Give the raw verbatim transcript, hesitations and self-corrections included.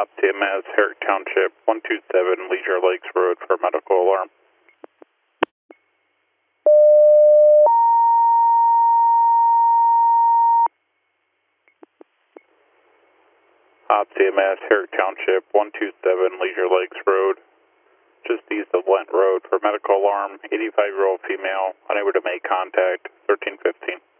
C M S, Herrick Township, one two seven Leisure Lakes Road for medical alarm. C M S, Herrick Township, one two seven Leisure Lakes Road, just east of Lent Road for medical alarm, eighty-five-year-old female, unable to make contact, thirteen fifteen.